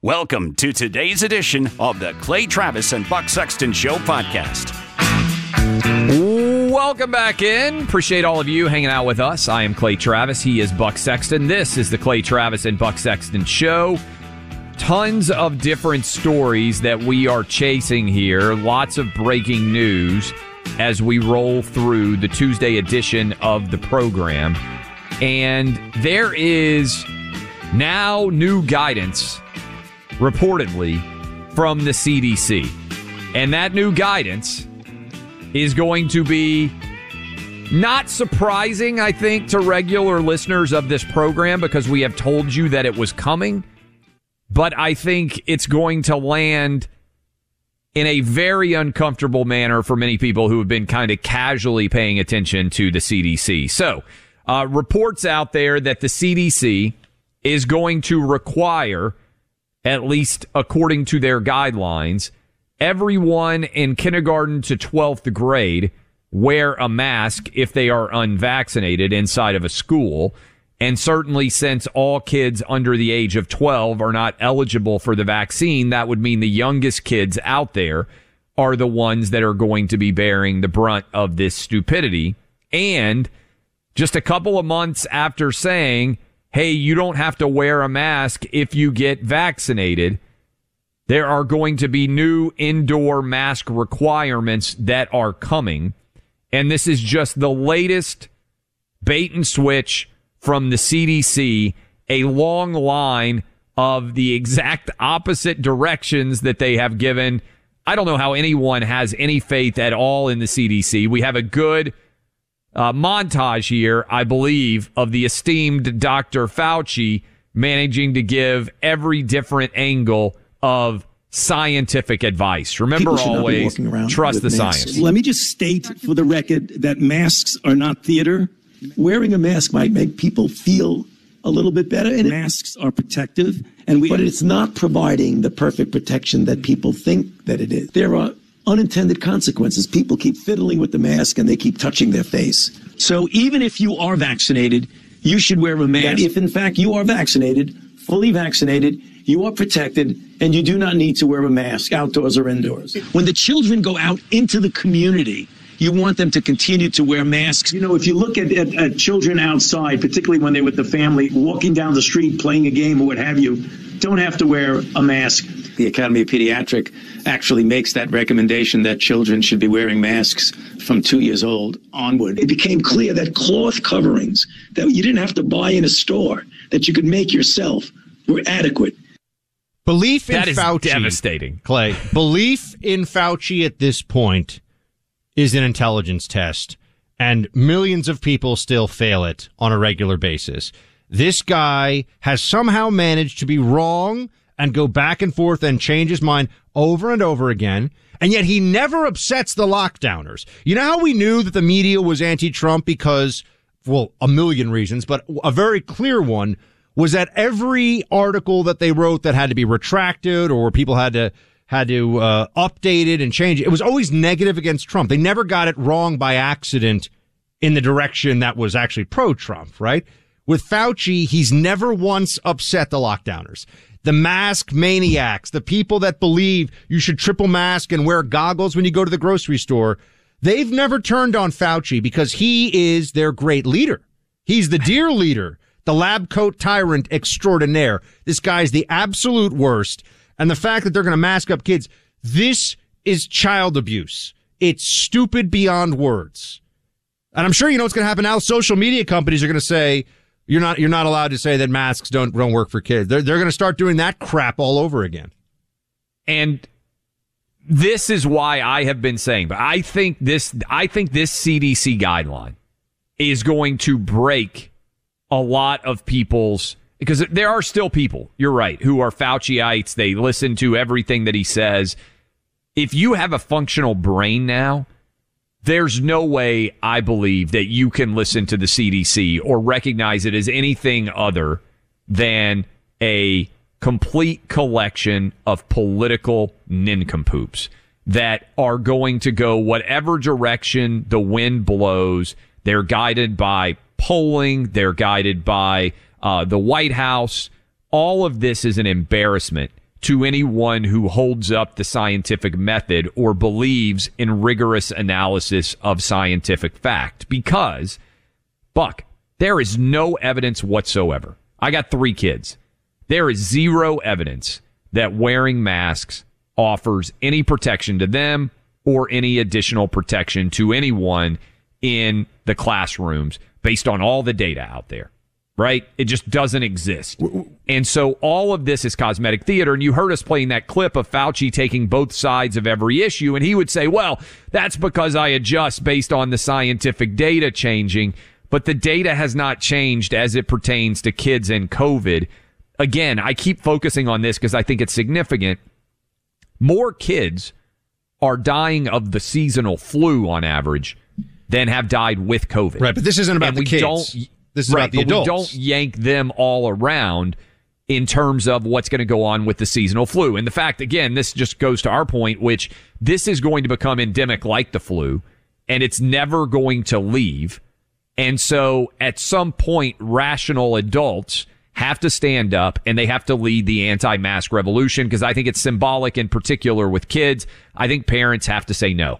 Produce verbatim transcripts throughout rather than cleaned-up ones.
Welcome to today's edition of the Clay Travis and Buck Sexton Show podcast. Welcome back in. Appreciate all of you hanging out with us. I am Clay Travis. He is Buck Sexton. This is the Clay Travis and Buck Sexton Show. Tons of different stories that we are chasing here. Lots of breaking news as we roll through the Tuesday edition of the program. And there is now new guidance, reportedly, from the C D C. And that new guidance is going to be not surprising, I think, to regular listeners of this program because we have told you that it was coming. But I think it's going to land in a very uncomfortable manner for many people who have been kind of casually paying attention to the C D C. So, uh, reports out there that the C D C is going to require, at least according to their guidelines, everyone in kindergarten to twelfth grade wear a mask if they are unvaccinated inside of a school. And certainly since all kids under the age of twelve are not eligible for the vaccine, that would mean the youngest kids out there are the ones that are going to be bearing the brunt of this stupidity. And just a couple of months after saying, hey, you don't have to wear a mask if you get vaccinated, there are going to be new indoor mask requirements that are coming. And this is just the latest bait and switch from the C D C, a long line of the exact opposite directions that they have given. I don't know how anyone has any faith at all in the C D C. We have a good uh, montage here, I believe, of the esteemed Doctor Fauci managing to give every different angle of scientific advice. Remember, always trust the science. Let me just state for the record that masks are not theater. Wearing a mask might make people feel a little bit better, and masks are protective, and we, but it's not providing the perfect protection that people think that it is. There are unintended consequences. People keep fiddling with the mask, and they keep touching their face. So even if you are vaccinated, you should wear a mask. And if, in fact, you are vaccinated, fully vaccinated, you are protected, and you do not need to wear a mask outdoors or indoors. When the children go out into the community, you want them to continue to wear masks. You know, if you look at, at, at children outside, particularly when they're with the family, walking down the street, playing a game or what have you, don't have to wear a mask. The Academy of Pediatric actually makes that recommendation that children should be wearing masks from two years old onward. It became clear that cloth coverings that you didn't have to buy in a store, that you could make yourself, were adequate. Belief in that is Fauci, devastating. Clay, belief in Fauci at this point is an intelligence test, and millions of people still fail it on a regular basis. This guy has somehow managed to be wrong and go back and forth and change his mind over and over again, and yet he never upsets the lockdowners. You know how we knew that the media was anti-Trump? Because, well, a million reasons, but a very clear one was that every article that they wrote that had to be retracted or people had to had to uh, update it and change it, it was always negative against Trump. They never got it wrong by accident in the direction that was actually pro-Trump, right? With Fauci, he's never once upset the lockdowners. The mask maniacs, the people that believe you should triple mask and wear goggles when you go to the grocery store, they've never turned on Fauci because he is their great leader. He's the dear leader, the lab coat tyrant extraordinaire. This guy's the absolute worst. And the fact that they're going to mask up kids, this is child abuse. It's stupid beyond words. And I'm sure you know what's going to happen now. Social media companies are going to say, you're not, you're not allowed to say that masks don't, don't work for kids. They're, they're going to start doing that crap all over again. And this is why I have been saying, but I think this, I think this C D C guideline is going to break a lot of people's, because there are still people, you're right, who are Fauciites. They listen to everything that he says. If you have a functional brain now, there's no way, I believe, that you can listen to the C D C or recognize it as anything other than a complete collection of political nincompoops that are going to go whatever direction the wind blows. They're guided by polling. They're guided by uh, the White House. All of this is an embarrassment to anyone who holds up the scientific method or believes in rigorous analysis of scientific fact. Because, Buck, there is no evidence whatsoever. I got three kids. There is zero evidence that wearing masks offers any protection to them or any additional protection to anyone in the classrooms based on all the data out there. Right? It just doesn't exist. And so all of this is cosmetic theater. And you heard us playing that clip of Fauci taking both sides of every issue. And he would say, well, that's because I adjust based on the scientific data changing. But the data has not changed as it pertains to kids and COVID. Again, I keep focusing on this because I think it's significant. More kids are dying of the seasonal flu on average than have died with COVID. Right, but this isn't about and the we kids. Don't, This is right, about the but adults. we don't yank them all around in terms of what's going to go on with the seasonal flu. And the fact, again, this just goes to our point, which this is going to become endemic like the flu, and it's never going to leave. And so at some point, rational adults have to stand up and they have to lead the anti-mask revolution, because I think it's symbolic in particular with kids. I think parents have to say no.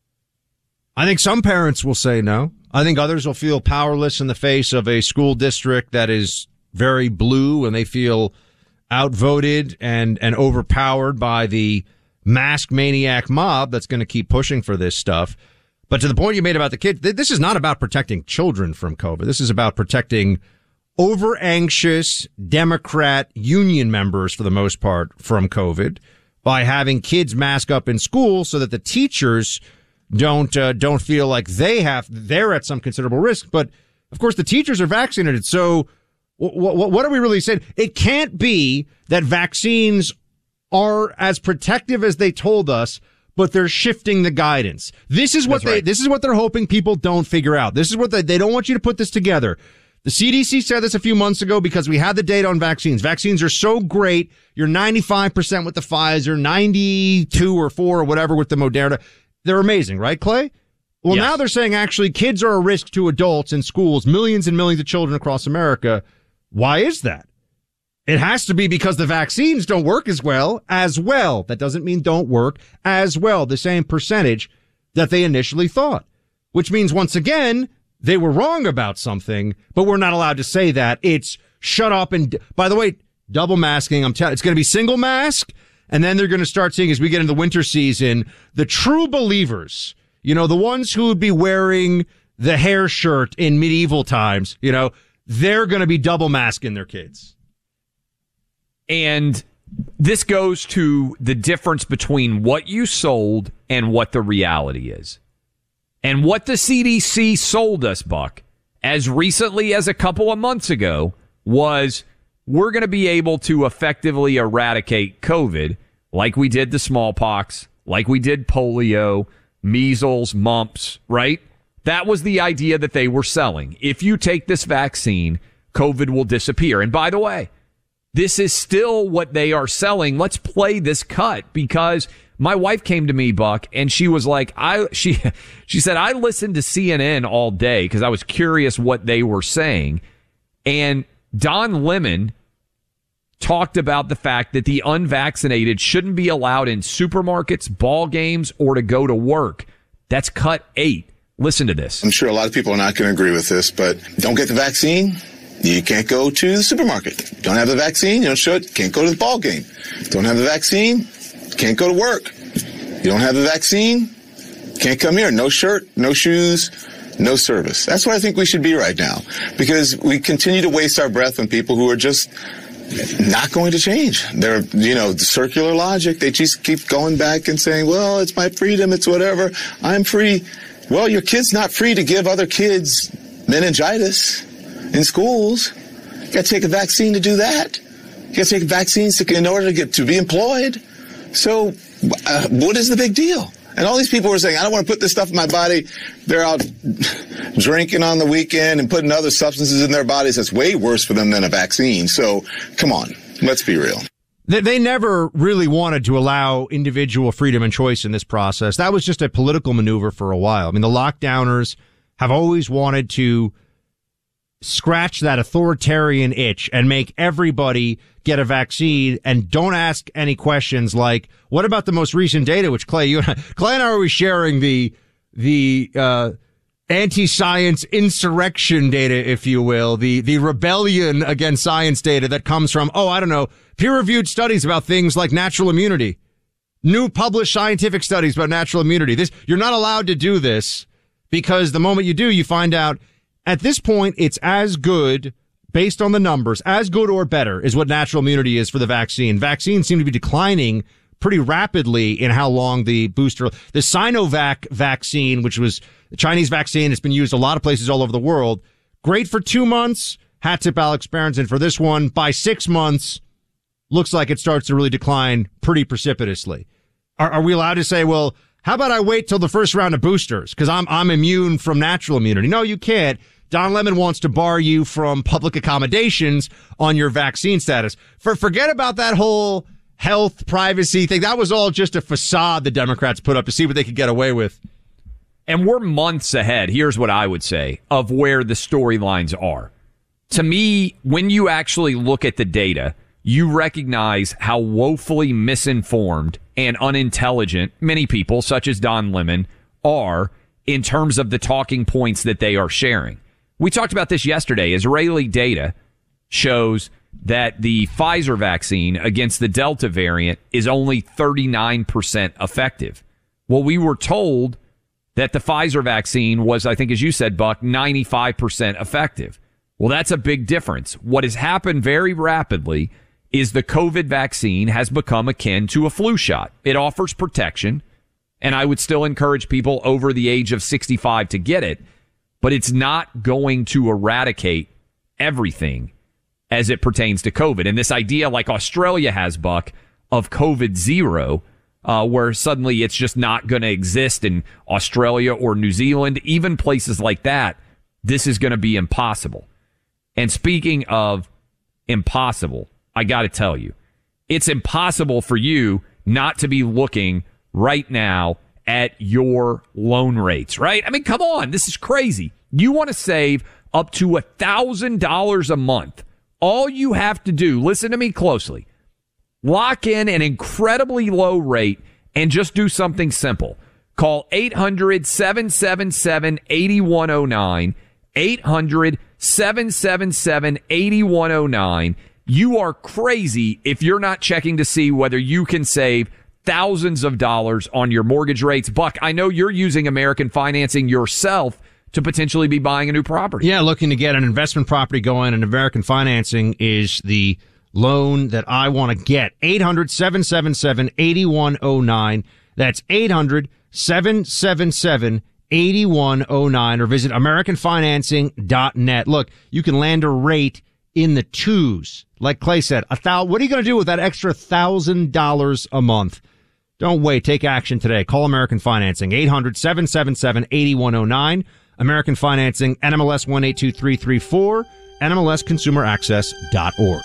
I think some parents will say no. I think others will feel powerless in the face of a school district that is very blue, and they feel outvoted and, and overpowered by the mask maniac mob that's going to keep pushing for this stuff. But to the point you made about the kids, this is not about protecting children from COVID. This is about protecting over-anxious Democrat union members, for the most part, from COVID by having kids mask up in school so that the teachers don't uh, don't feel like they have they're at some considerable risk. But of course, the teachers are vaccinated. So w- w- what are we really saying? It can't be that vaccines are as protective as they told us, but they're shifting the guidance. This is what That's they right. this is what they're hoping people don't figure out. This is what they they don't want you to put this together. The C D C said this a few months ago because we had the data on vaccines. Vaccines are so great. You're ninety-five percent with the Pfizer, ninety-two or four or whatever with the Moderna. They're amazing, right, Clay? Well, Yes. now they're saying actually kids are a risk to adults in schools, millions and millions of children across America. Why is that? It has to be because the vaccines don't work as well, as well. That doesn't mean don't work as well, the same percentage that they initially thought, which means once again, they were wrong about something, but we're not allowed to say that. It's shut up. And by the way, double masking, I'm telling it's going to be single mask. And then they're going to start seeing, as we get into the winter season, the true believers, you know, the ones who would be wearing the hair shirt in medieval times, you know, they're going to be double masking their kids. And this goes to the difference between what you sold and what the reality is. And what the C D C sold us, Buck, as recently as a couple of months ago, was we're going to be able to effectively eradicate COVID like we did the smallpox, like we did polio, measles, mumps, right? That was the idea that they were selling. If you take this vaccine, COVID will disappear. And by the way, this is still what they are selling. Let's play this cut, because my wife came to me, Buck, and she was like, I, she, she said, I listened to C N N all day because I was curious what they were saying. And Don Lemon talked about the fact that the unvaccinated shouldn't be allowed in supermarkets, ball games, or to go to work. That's cut eight. Listen to this. I'm sure a lot of people are not going to agree with this, but don't get the vaccine, you can't go to the supermarket. Don't have the vaccine, you don't show it, can't go to the ball game. Don't have the vaccine, can't go to work. You don't have the vaccine, can't come here. No shirt, no shoes, no service. That's where I think we should be right now, because we continue to waste our breath on people who are just not going to change. They're, you know, circular logic. They just keep going back and saying, well, it's my freedom, it's whatever. I'm free. Well, your kid's not free to give other kids meningitis in schools. You got to take a vaccine to do that. You got to take vaccines to, in order to get to be employed. So uh, what is the big deal? And all these people are saying, I don't want to put this stuff in my body. They're out drinking on the weekend and putting other substances in their bodies. That's way worse for them than a vaccine. So come on, let's be real. They, they never really wanted to allow individual freedom and choice in this process. That was just a political maneuver for a while. I mean, the lockdowners have always wanted to scratch that authoritarian itch and make everybody get a vaccine and don't ask any questions like, what about the most recent data, which Clay, you and I, Clay and I are sharing the, the, uh, anti-science insurrection data, if you will, the, the rebellion against science data that comes from, oh, I don't know, peer-reviewed studies about things like natural immunity, new published scientific studies about natural immunity. This, you're not allowed to do this because the moment you do, you find out at this point, it's as good, based on the numbers, as good or better is what natural immunity is for the vaccine. Vaccines seem to be declining pretty rapidly in how long the booster, the Sinovac vaccine, which was the Chinese vaccine, it's been used a lot of places all over the world. Great for two months. Hats tip Alex Berenson for this one. By six months, looks like it starts to really decline pretty precipitously. Are, are we allowed to say, well, how about I wait till the first round of boosters because I'm I'm immune from natural immunity? No, you can't. Don Lemon wants to bar you from public accommodations on your vaccine status. For forget about that whole health privacy thing. That was all just a facade the Democrats put up to see what they could get away with. And we're months ahead, here's what I would say, of where the storylines are. To me, when you actually look at the data, you recognize how woefully misinformed and unintelligent many people, such as Don Lemon, are in terms of the talking points that they are sharing. We talked about this yesterday. Israeli data shows that the Pfizer vaccine against the Delta variant is only thirty-nine percent effective. Well, we were told that the Pfizer vaccine was, I think, as you said, Buck, ninety-five percent effective. Well, that's a big difference. What has happened very rapidly is the COVID vaccine has become akin to a flu shot. It offers protection, and I would still encourage people over the age of sixty-five to get it, but it's not going to eradicate everything as it pertains to COVID. And this idea, like Australia has, Buck, of COVID zero, uh, where suddenly it's just not going to exist in Australia or New Zealand, even places like that, this is going to be impossible. And speaking of impossible, I got to tell you, it's impossible for you not to be looking right now at your loan rates, right? I mean, come on. This is crazy. You want to save up to one thousand dollars a month. All you have to do, listen to me closely, lock in an incredibly low rate and just do something simple. Call eight hundred, seven seven seven, eight one zero nine, eight hundred, seven seven seven, eight one zero nine. You are crazy if you're not checking to see whether you can save thousands of dollars on your mortgage rates. Buck, I know you're using American Financing yourself to potentially be buying a new property. Yeah, looking to get an investment property going, and American Financing is the loan that I want to get. eight hundred, seven seven seven, eight one zero nine. That's eight hundred, seven seven seven, eight one zero nine, or visit American Financing dot net. Look, you can land a rate in the twos. Like Clay said, a thou- what are you going to do with that extra one thousand dollars a month? Don't wait. Take action today. Call American Financing, eight hundred, seven seven seven, eight one zero nine. American Financing, N M L S one eight two three three four, N M L S consumer access dot org.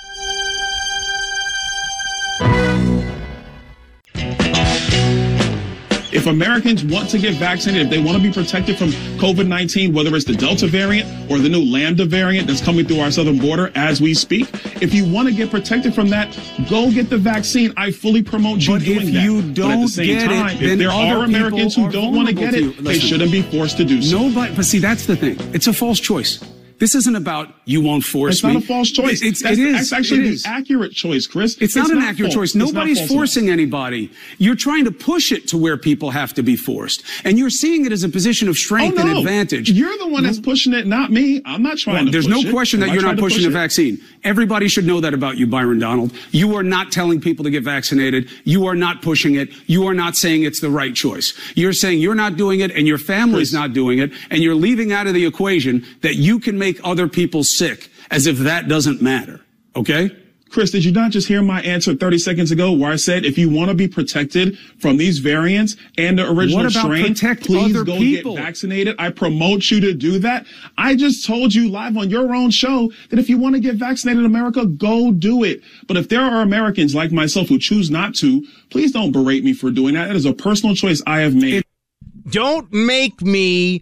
If Americans want to get vaccinated, if they want to be protected from COVID nineteen, whether it's the Delta variant or the new Lambda variant that's coming through our southern border as we speak, if you want to get protected from that, go get the vaccine. I fully promote you but doing if that. You don't but at the same get time, it, if there are Americans who are don't want to get it, to they shouldn't be forced to do so. Nobody, but see, that's the thing. It's a false choice. This isn't about you won't force it's me. It's not a false choice. It's, that's, it is. That's actually it the is. accurate choice, Chris. It's, it's not not an accurate false. choice. Nobody's forcing enough. anybody. You're trying to push it to where people have to be forced. And you're seeing it as a position of strength oh, no. and advantage. You're the one that's pushing it, not me. I'm not trying well, to There's push no it. question Am that I you're not push pushing it? the vaccine. Everybody should know that about you, Byron Donald. You are not telling people to get vaccinated. You are not pushing it. You are not saying it's the right choice. You're saying you're not doing it and your family's Chris. not doing it, and you're leaving out of the equation that you can make other people sick, as if that doesn't matter. Okay? Chris, did you not just hear my answer thirty seconds ago where I said if you want to be protected from these variants and the original what about strain, protect please other go people? get vaccinated. I promote you to do that. I just told you live on your own show that if you want to get vaccinated in America, go do it. But if there are Americans like myself who choose not to, please don't berate me for doing that. That is a personal choice I have made. Don't make me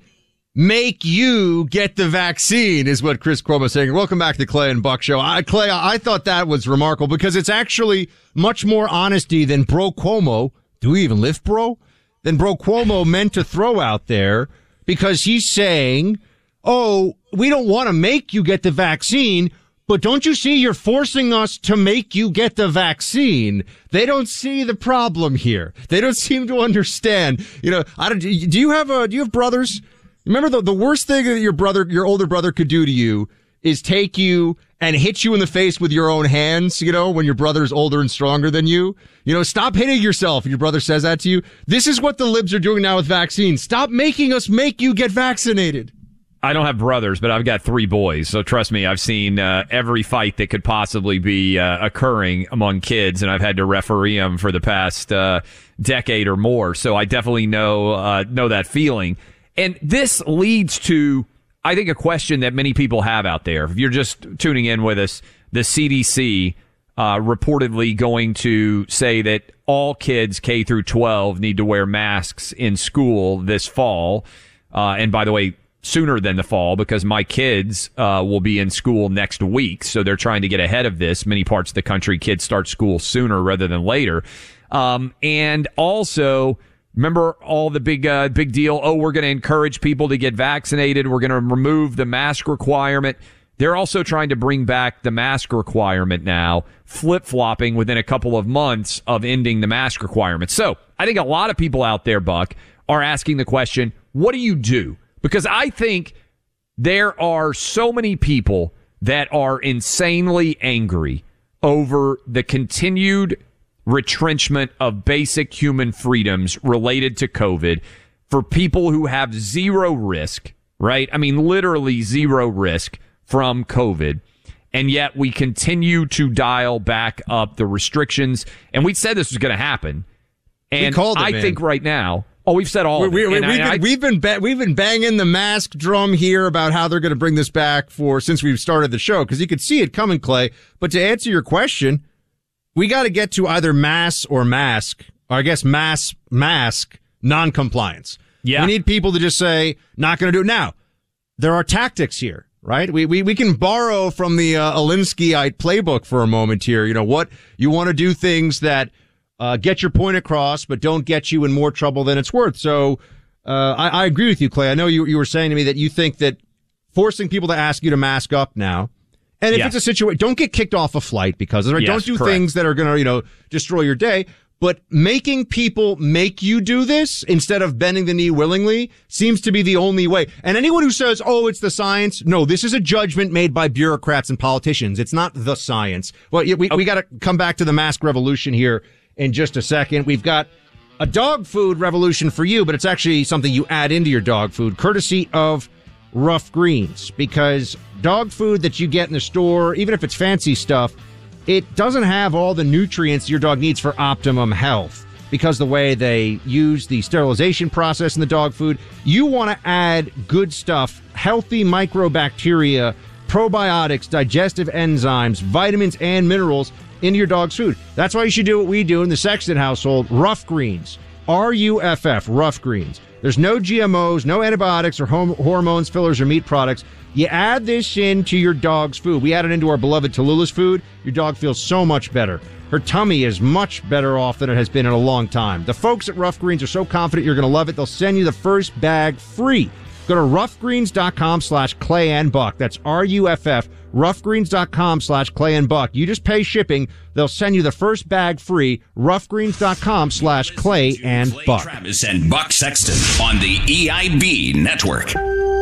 make you get the vaccine, is what Chris Cuomo is saying. Welcome back to the Clay and Buck Show. I, Clay, I thought that was remarkable because it's actually much more honesty than Bro Cuomo. Do we even live, bro? Than Bro Cuomo meant to throw out there, because he's saying, oh, we don't want to make you get the vaccine, but don't you see you're forcing us to make you get the vaccine? They don't see the problem here. They don't seem to understand. You know, I don't, do you have a, do you have brothers? Remember the, the worst thing that your brother, your older brother could do to you is take you and hit you in the face with your own hands, you know, when your brother's older and stronger than you. You know, stop hitting yourself. Your brother says that to you. This is what the libs are doing now with vaccines. Stop making us make you get vaccinated. I don't have brothers, but I've got three boys. So trust me, I've seen uh, every fight that could possibly be uh, occurring among kids, and I've had to referee them for the past uh, decade or more. So I definitely know uh, know that feeling. And this leads to, I think, a question that many people have out there. If you're just tuning in with us, the C D C uh, reportedly going to say that all kids K through twelve need to wear masks in school this fall. Uh, and by the way, sooner than the fall, because my kids uh, will be in school next week. So they're trying to get ahead of this. Many parts of the country, kids start school sooner rather than later. Um, and also, remember all the big, uh, big deal. Oh, we're going to encourage people to get vaccinated. We're going to remove the mask requirement. They're also trying to bring back the mask requirement now, flip-flopping within a couple of months of ending the mask requirement. So I think a lot of people out there, Buck, are asking the question, what do you do? Because I think there are so many people that are insanely angry over the continued retrenchment of basic human freedoms related to COVID for people who have zero risk, right? I mean, literally zero risk from COVID. And yet we continue to dial back up the restrictions. And we said this was going to happen. And we called it, I man. think right now, oh, we've said all of we, it. we, And we've, I, been, we've, been ba- we've been banging the mask drum here about how they're going to bring this back for since we've started the show, because you could see it coming, Clay. But to answer your question, we got to get to either mass or mask, or I guess mass, mask, non-compliance. Yeah. We need people to just say, not going to do it. Now, there are tactics here, right? We we, we can borrow from the uh, Alinskyite playbook for a moment here. You know, what you want to do things that uh, get your point across, but don't get you in more trouble than it's worth. So uh, I, I agree with you, Clay. I know you, you were saying to me that you think that forcing people to ask you to mask up now, and if yes. it's a situation, don't get kicked off a flight because of it. Right? Yes, Don't do correct. things that are going to, you know, destroy your day. But making people make you do this instead of bending the knee willingly seems to be the only way. And anyone who says, oh, it's the science. No, this is a judgment made by bureaucrats and politicians. It's not the science. Well, we, okay. we got to come back to the mask revolution here in just a second. We've got a dog food revolution for you, but it's actually something you add into your dog food, courtesy of Rough Greens, because dog food that you get in the store, even if it's fancy stuff, it doesn't have all the nutrients your dog needs for optimum health because the way they use the sterilization process in the dog food. You want to add good stuff, healthy microbacteria, probiotics, digestive enzymes, vitamins, and minerals into your dog's food. That's why you should do what we do in the Sexton household, Rough Greens. R U F F, Rough Greens. There's no G M Os, no antibiotics or hom- hormones, fillers, or meat products. You add this into your dog's food. We add it into our beloved Tallulah's food. Your dog feels so much better. Her tummy is much better off than it has been in a long time. The folks at Rough Greens are so confident you're going to love it, they'll send you the first bag free. Go to roughgreens.com slash Clay and Buck. That's R U F F. roughgreens.com slash Clay and Buck. You just pay shipping. They'll send you the first bag free. roughgreens.com slash Clay and Clay Buck. Travis and Buck Sexton on the E I B network.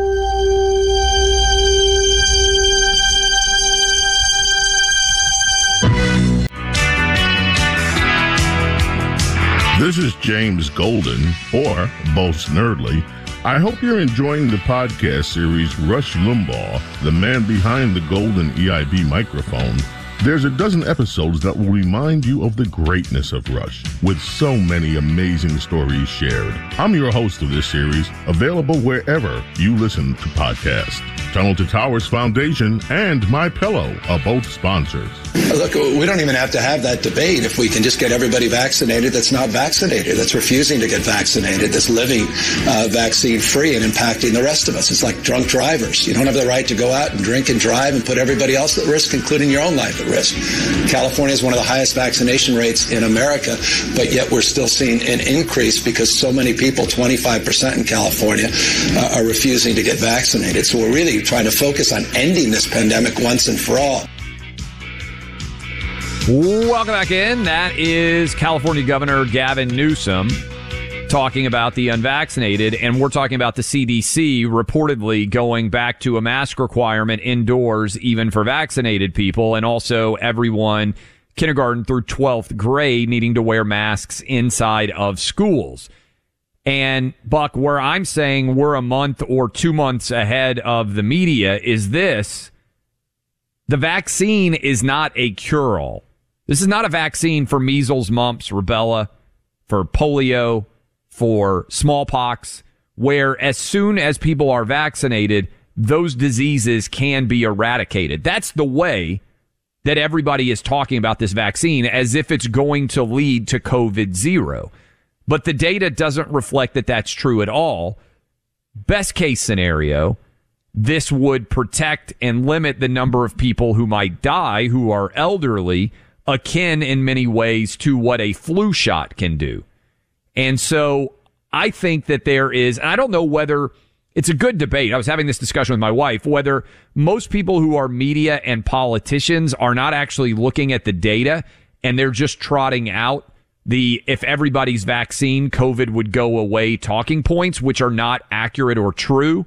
This is James Golden, or Boast Nerdly. I hope you're enjoying the podcast series Rush Limbaugh, the man behind the golden E I B microphone. There's a dozen episodes that will remind you of the greatness of Rush, with so many amazing stories shared. I'm your host of this series, available wherever you listen to podcasts. Tunnel to Towers Foundation, and MyPillow are both sponsors. Look, we don't even have to have that debate if we can just get everybody vaccinated that's not vaccinated, that's refusing to get vaccinated, that's living uh, vaccine-free and impacting the rest of us. It's like drunk drivers. You don't have the right to go out and drink and drive and put everybody else at risk, including your own life at risk. California is one of the highest vaccination rates in America, but yet we're still seeing an increase because so many people, twenty-five percent in California, uh, are refusing to get vaccinated. So we're really trying to focus on ending this pandemic once and for all. Welcome back in. That is California Governor Gavin Newsom talking about the unvaccinated, and we're talking about the C D C reportedly going back to a mask requirement indoors, even for vaccinated people, and also everyone kindergarten through twelfth grade needing to wear masks inside of schools. And, Buck, where I'm saying we're a month or two months ahead of the media is this. The vaccine is not a cure-all. This is not a vaccine for measles, mumps, rubella, for polio, for smallpox, where as soon as people are vaccinated, those diseases can be eradicated. That's the way that everybody is talking about this vaccine, as if it's going to lead to COVID zero. But the data doesn't reflect that that's true at all. Best case scenario, this would protect and limit the number of people who might die who are elderly, akin in many ways to what a flu shot can do. And so I think that there is, and I don't know whether it's a good debate. I was having this discussion with my wife, whether most people who are media and politicians are not actually looking at the data and they're just trotting out the, if everybody's vaccine, COVID would go away talking points, which are not accurate or true,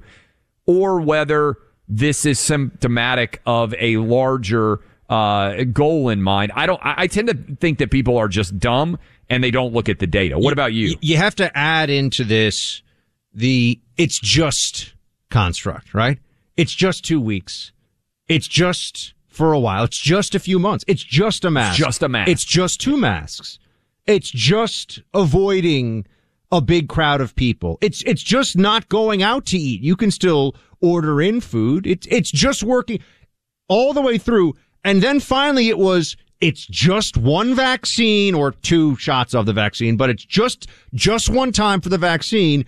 or whether this is symptomatic of a larger uh, goal in mind. I don't, I, I tend to think that people are just dumb and they don't look at the data. What about you? You have to add into this the it's just construct, right? It's just two weeks. It's just for a while. It's just a few months. It's just a mask. It's just a mask. It's just two masks. It's just avoiding a big crowd of people. It's it's just not going out to eat. You can still order in food. It's it's just working all the way through. And then finally it was it's just one vaccine or two shots of the vaccine, but it's just just one time for the vaccine.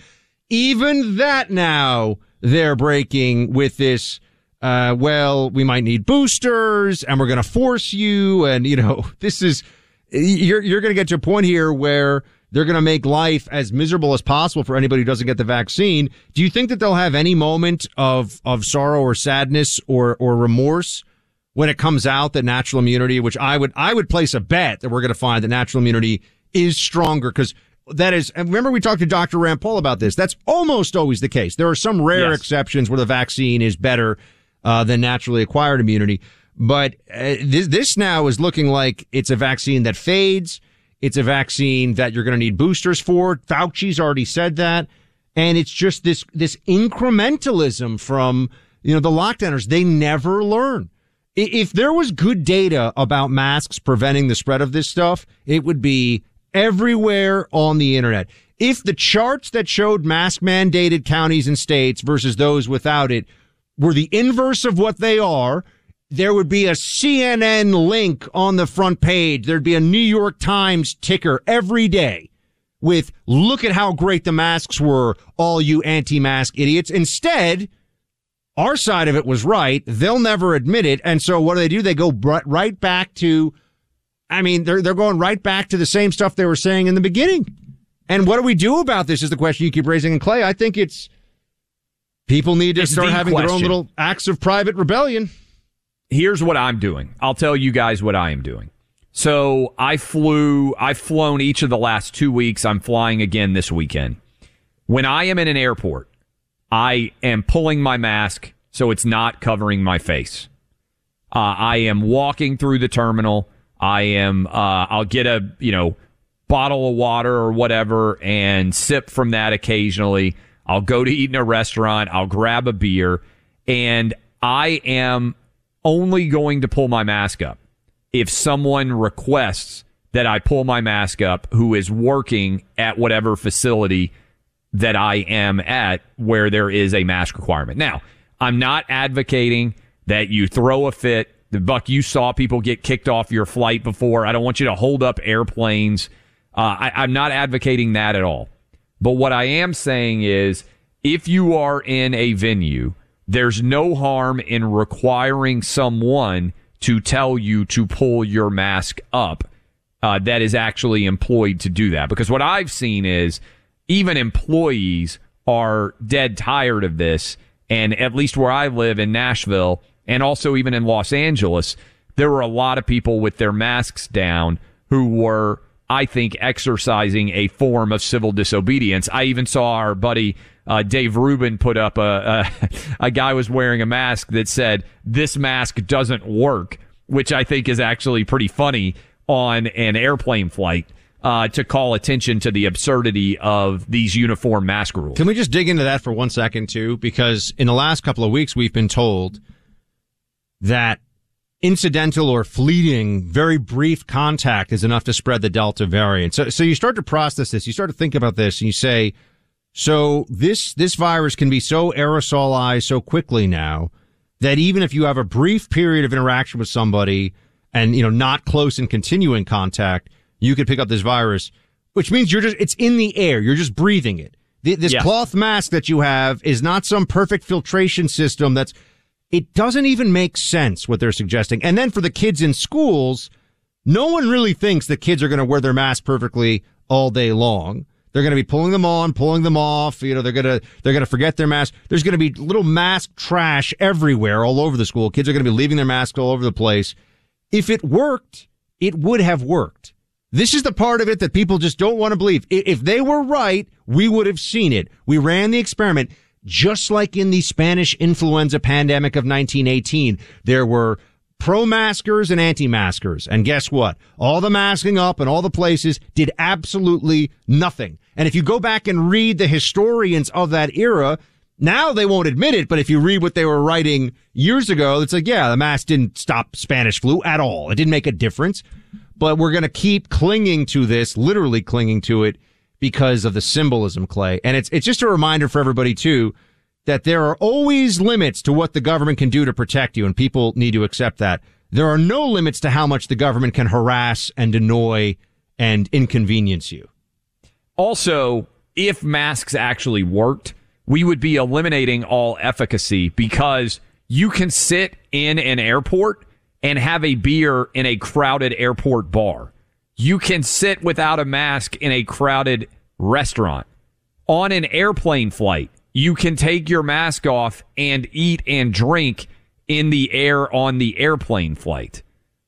Even that now they're breaking with this, uh, well, we might need boosters and we're going to force you. And, you know, this is, you're, you're going to get to a point here where they're going to make life as miserable as possible for anybody who doesn't get the vaccine. Do you think that they'll have any moment of, of sorrow or sadness or, or remorse when it comes out that natural immunity, which I would, I would place a bet that we're going to find that natural immunity is stronger? Because that is, and remember we talked to Doctor Rand Paul about this. That's almost always the case. There are some rare yes. exceptions where the vaccine is better uh, than naturally acquired immunity. But uh, this, this now is looking like it's a vaccine that fades. It's a vaccine that you're going to need boosters for. Fauci's already said that. And it's just this, this incrementalism from, you know, the lockdowners. They never learn. If there was good data about masks preventing the spread of this stuff, it would be everywhere on the internet. If the charts that showed mask mandated counties and states versus those without it were the inverse of what they are, there would be a C N N link on the front page. There'd be a New York Times ticker every day with, look at how great the masks were, all you anti-mask idiots. Instead, our side of it was right. They'll never admit it. And so what do they do? They go right back to, I mean, they're, they're going right back to the same stuff they were saying in the beginning. And what do we do about this is the question you keep raising. And Clay, I think it's people need to it's start the having question. their own little acts of private rebellion. Here's what I'm doing. I'll tell you guys what I am doing. So I flew, I've flown each of the last two weeks. I'm flying again this weekend. When I am in an airport, I am pulling my mask so it's not covering my face. Uh, I am walking through the terminal. I am, uh, I'll get a, you know, bottle of water or whatever and sip from that occasionally. I'll go to eat in a restaurant. I'll grab a beer, and I am only going to pull my mask up if someone requests that I pull my mask up who is working at whatever facility that I am at where there is a mask requirement. Now, I'm not advocating that you throw a fit. The Buck, you saw people get kicked off your flight before. I don't want you to hold up airplanes. Uh, I, I'm not advocating that at all. But what I am saying is, if you are in a venue, there's no harm in requiring someone to tell you to pull your mask up uh, that is actually employed to do that. Because what I've seen is even employees are dead tired of this. And at least where I live in Nashville, and also even in Los Angeles, there were a lot of people with their masks down who were, I think, exercising a form of civil disobedience. I even saw our buddy uh, Dave Rubin put up a, a a guy was wearing a mask that said, "This mask doesn't work," which I think is actually pretty funny on an airplane flight uh, to call attention to the absurdity of these uniform mask rules. Can we just dig into that for one second, too? Because in the last couple of weeks, we've been told that incidental or fleeting, very brief contact is enough to spread the Delta variant. So, so you start to process this, you start to think about this, and you say, so this, this virus can be so aerosolized so quickly now that even if you have a brief period of interaction with somebody and, you know, not close and continuing contact, you could pick up this virus, which means you're just, it's in the air. You're just breathing it. This yeah. cloth mask that you have is not some perfect filtration system that's, it doesn't even make sense what they're suggesting. And then for the kids in schools, no one really thinks that kids are going to wear their mask perfectly all day long. They're going to be pulling them on, pulling them off. You know, they're going to, they're going to forget their mask. There's going to be little mask trash everywhere all over the school. Kids are going to be leaving their masks all over the place. If it worked, it would have worked. This is the part of it that people just don't want to believe. If they were right, we would have seen it. We ran the experiment. Just like in the Spanish influenza pandemic of nineteen eighteen, there were pro-maskers and anti-maskers. And guess what? All the masking up and all the places did absolutely nothing. And if you go back and read the historians of that era, now they won't admit it, but if you read what they were writing years ago, it's like, yeah, the mask didn't stop Spanish flu at all. It didn't make a difference. But we're going to keep clinging to this, literally clinging to it, because of the symbolism, Clay. And it's it's just a reminder for everybody, too, that there are always limits to what the government can do to protect you, and people need to accept that. There are no limits to how much the government can harass and annoy and inconvenience you. Also, if masks actually worked, we would be eliminating all efficacy, because you can sit in an airport and have a beer in a crowded airport bar. You can sit without a mask in a crowded restaurant. On an airplane flight, you can take your mask off and eat and drink in the air on the airplane flight.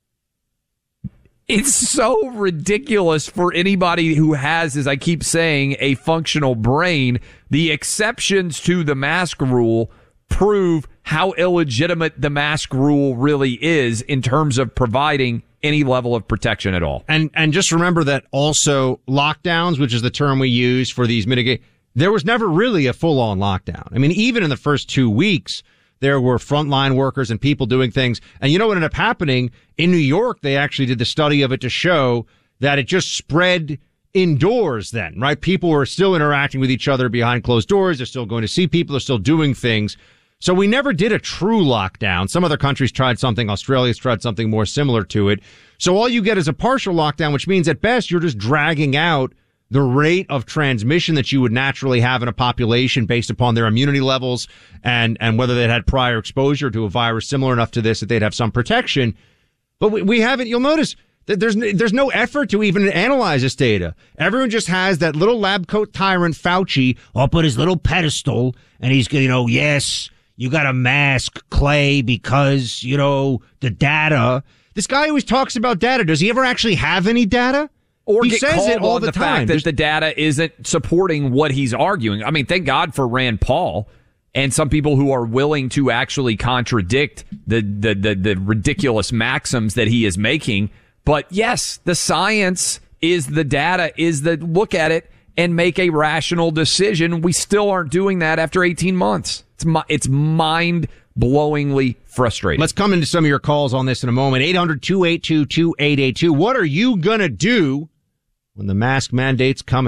It's so ridiculous for anybody who has, as I keep saying, a functional brain. The exceptions to the mask rule prove how illegitimate the mask rule really is in terms of providing any level of protection at all. And and just remember that also lockdowns, which is the term we use for these mitigate, there was never really a full-on lockdown. I mean, even in the first two weeks, there were frontline workers and people doing things. And you know what ended up happening? In New York, they actually did the study of it to show that it just spread indoors then, right? People were still interacting with each other behind closed doors. They're still going to see people. They're still doing things. So we never did a true lockdown. Some other countries tried something. Australia's tried something more similar to it. So all you get is a partial lockdown, which means at best you're just dragging out the rate of transmission that you would naturally have in a population based upon their immunity levels and, and whether they'd had prior exposure to a virus similar enough to this that they'd have some protection. But we, we haven't, you'll notice that there's, there's no effort to even analyze this data. Everyone just has that little lab coat tyrant Fauci up on his little pedestal, and he's, you know, yes, you got to mask, Clay, because, you know, the data. This guy always talks about data. Does he ever actually have any data? Or he get says called it all on the, the time. fact that There's... the data isn't supporting what he's arguing. I mean, thank God for Rand Paul and some people who are willing to actually contradict the, the, the, the ridiculous maxims that he is making. But yes, the science is the data, is the look at it and make a rational decision. We still aren't doing that after eighteen months. It's it's mind-blowingly frustrating. Let's come into some of your calls on this in a moment. eight hundred, two eight two, two eight eight two. What are you going to do when the mask mandate's coming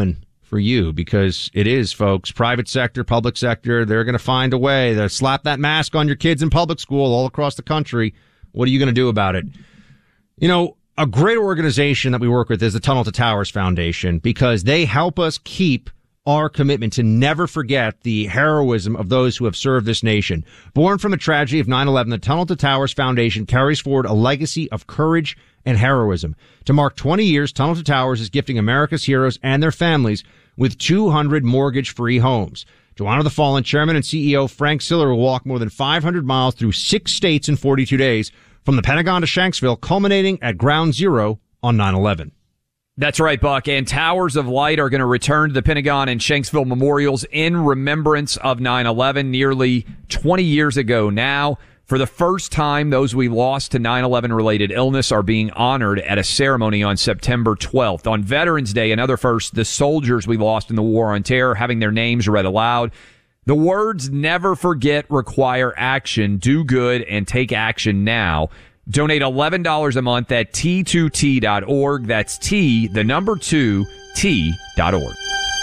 for you, because it is, folks, private sector, public sector, they're going to find a way to slap that mask on your kids in public school all across the country. What are you going to do about it? You know, a great organization that we work with is the Tunnel to Towers Foundation, because they help us keep our commitment to never forget the heroism of those who have served this nation. Born from the tragedy of nine eleven, the Tunnel to Towers Foundation carries forward a legacy of courage and heroism. To mark twenty years, Tunnel to Towers is gifting America's heroes and their families with two hundred mortgage-free homes. To honor the fallen, Chairman and C E O Frank Siller will walk more than five hundred miles through six states in forty-two days, from the Pentagon to Shanksville, culminating at Ground Zero on nine eleven. That's right, Buck. And Towers of Light are going to return to the Pentagon and Shanksville memorials in remembrance of nine eleven, nearly twenty years ago now. For the first time, those we lost to nine eleven related illness are being honored at a ceremony on September twelfth. On Veterans Day, another first, the soldiers we lost in the War on Terror having their names read aloud. The words "never forget" require action. Do good and take action now. Donate eleven dollars a month at T two T dot org. That's T, the number two, T dot org.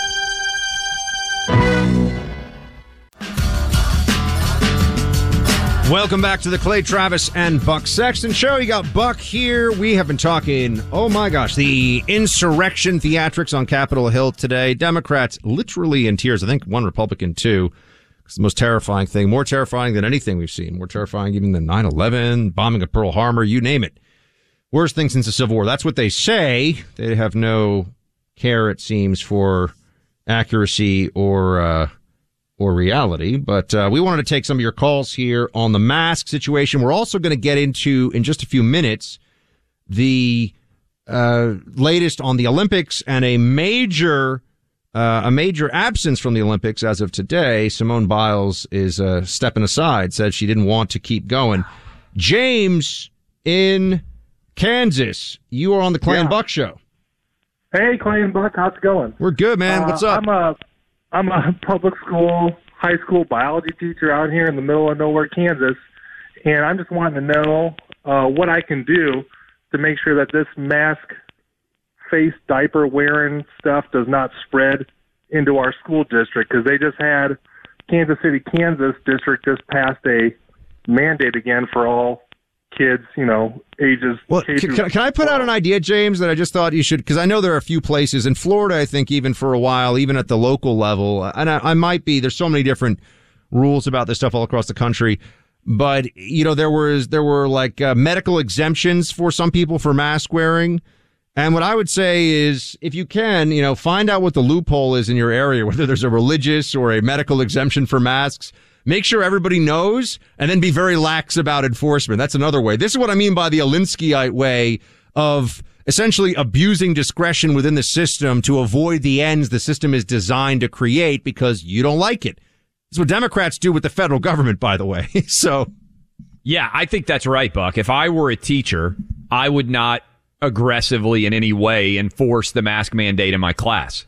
Welcome back to the Clay Travis and Buck Sexton Show. You got Buck here. We have been talking, oh my gosh, the insurrection theatrics on Capitol Hill today. Democrats literally in tears. I think one Republican, too. It's the most terrifying thing, more terrifying than anything we've seen, more terrifying even than nine eleven, bombing of Pearl Harbor, you name it. Worst thing since the Civil War. That's what they say. They have no care, it seems, for accuracy or uh, or reality. But uh, we wanted to take some of your calls here on the mask situation. We're also going to get into, in just a few minutes, the uh, latest on the Olympics and a major Uh, a major absence from the Olympics as of today. Simone Biles is uh, stepping aside, said she didn't want to keep going. James in Kansas, you are on the Clay yeah. and Buck Show. Hey, Clay and Buck, how's it going? We're good, man. What's uh, up? I'm a, I'm a public school, high school biology teacher out here in the middle of nowhere, Kansas, and I'm just wanting to know uh, what I can do to make sure that this mask face diaper wearing stuff does not spread into our school district, because they just had Kansas City, Kansas district just passed a mandate again for all kids, you know, ages. Well, can, can, can I put out an idea, James, that I just thought you should, because I know there are a few places in Florida, I think even for a while, even at the local level, and I, I might be, there's so many different rules about this stuff all across the country. But, you know, there was, there were like uh, medical exemptions for some people for mask wearing. And what I would say is, if you can, you know, find out what the loophole is in your area, whether there's a religious or a medical exemption for masks. Make sure everybody knows, and then be very lax about enforcement. That's another way. This is what I mean by the Alinskyite way of essentially abusing discretion within the system to avoid the ends the system is designed to create because you don't like it. That's what Democrats do with the federal government, by the way. So, yeah, I think that's right, Buck. If I were a teacher, I would not aggressively in any way enforce the mask mandate in my class.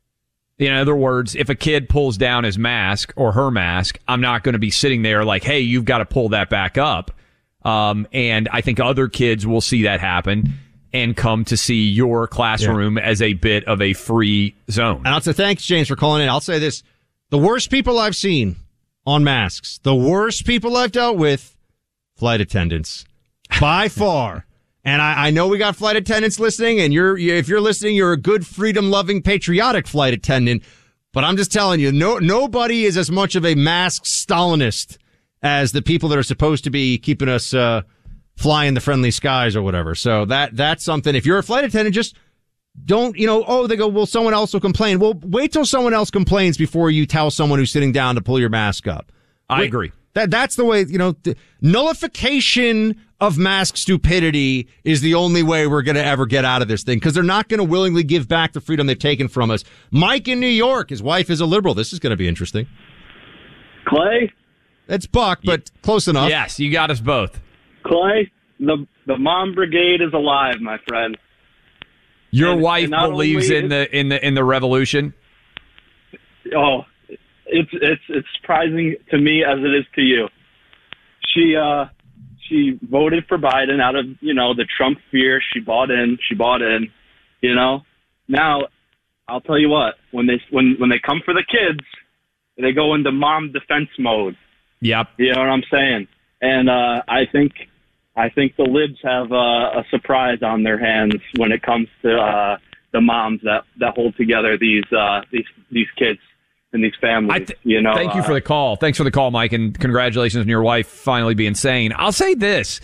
In other words, if a kid pulls down his mask or her mask, I'm not going to be sitting there like, hey, you've got to pull that back up. Um, and I think other kids will see that happen and come to see your classroom yeah. as a bit of a free zone. And I'll say thanks, James, for calling in. I'll say this. The worst people I've seen on masks, the worst people I've dealt with, flight attendants. By far. And I, I know we got flight attendants listening, and you're if you're listening, you're a good, freedom-loving, patriotic flight attendant. But I'm just telling you, no nobody is as much of a mask Stalinist as the people that are supposed to be keeping us uh, flying the friendly skies or whatever. So that that's something. If you're a flight attendant, just don't, you know, oh, they go, well, someone else will complain. Well, wait till someone else complains before you tell someone who's sitting down to pull your mask up. I wait, agree. That That's the way, you know, the nullification of mask stupidity is the only way we're going to ever get out of this thing, because they're not going to willingly give back the freedom they've taken from us. Mike in New York, his wife is a liberal. This is going to be interesting. Clay? It's Buck, but yeah. Close enough. Yes, you got us both. Clay, the the mom brigade is alive, my friend. Your and, wife and believes in the in the in the revolution? Oh, it's it's it's surprising to me as it is to you. She uh she voted for Biden out of, you know, the Trump fear. She bought in. She bought in. You know, now I'll tell you what, when they when when they come for the kids, they go into mom defense mode. Yep. You know what I'm saying? And uh, I think I think the libs have uh, a surprise on their hands when it comes to uh, the moms that, that hold together these uh, these these kids and these families. Th- you know. Thank you for the call. Thanks for the call, Mike, and congratulations on your wife finally being sane. I'll say this: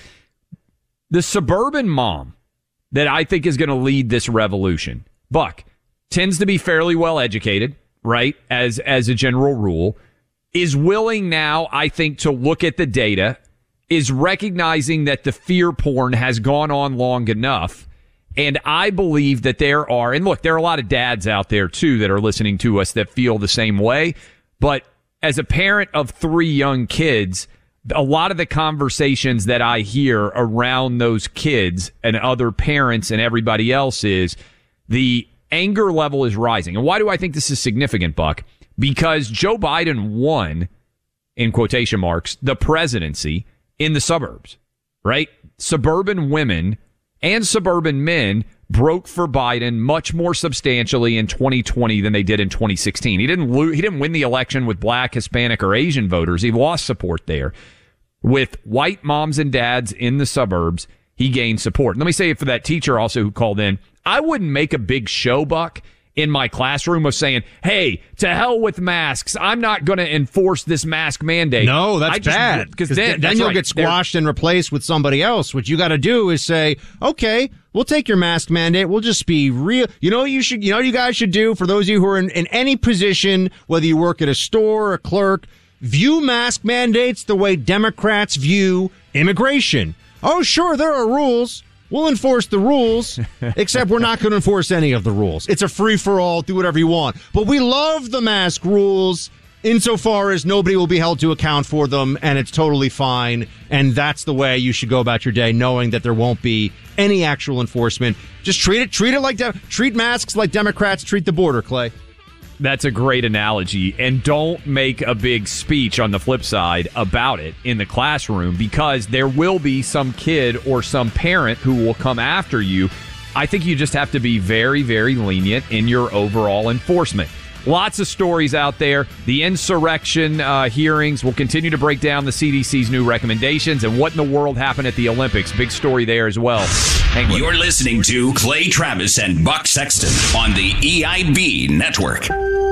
the suburban mom that I think is going to lead this revolution, Buck, tends to be fairly well educated, right? As as a general rule, is willing now, I think, to look at the data, is recognizing that the fear porn has gone on long enough. And I believe that there are, and look, there are a lot of dads out there too that are listening to us that feel the same way. But as a parent of three young kids, a lot of the conversations that I hear around those kids and other parents and everybody else is the anger level is rising. And why do I think this is significant, Buck? Because Joe Biden won, in quotation marks, the presidency in the suburbs, right? Suburban women and suburban men broke for Biden much more substantially in twenty twenty than they did in twenty sixteen. He didn't lose, he didn't win the election with black, Hispanic, or Asian voters. He lost support there. With white moms and dads in the suburbs, he gained support. Let me say it for that teacher also who called in, I wouldn't make a big show, Buck, in my classroom of saying, hey, to hell with masks. I'm not going to enforce this mask mandate. No, that's I just, bad. Because then, then, then you'll right. get squashed They're, and replaced with somebody else. What you got to do is say, okay, we'll take your mask mandate. We'll just be real. You know what you should, you know what you guys should do for those of you who are in, in any position, whether you work at a store or a clerk, view mask mandates the way Democrats view immigration. Oh, sure, there are rules. We'll enforce the rules, except we're not going to enforce any of the rules. It's a free-for-all, do whatever you want. But we love the mask rules insofar as nobody will be held to account for them, and it's totally fine. And that's the way you should go about your day, knowing that there won't be any actual enforcement. Just treat it, treat it like, de- treat masks like Democrats treat the border, Clay. That's a great analogy. And don't make a big speech on the flip side about it in the classroom, because there will be some kid or some parent who will come after you. I think you just have to be very, very lenient in your overall enforcement. Lots of stories out there. The insurrection uh, hearings will continue to break down the C D C's new recommendations and what in the world happened at the Olympics. Big story there as well. Hang You're listening to Clay Travis and Buck Sexton on the E I B Network.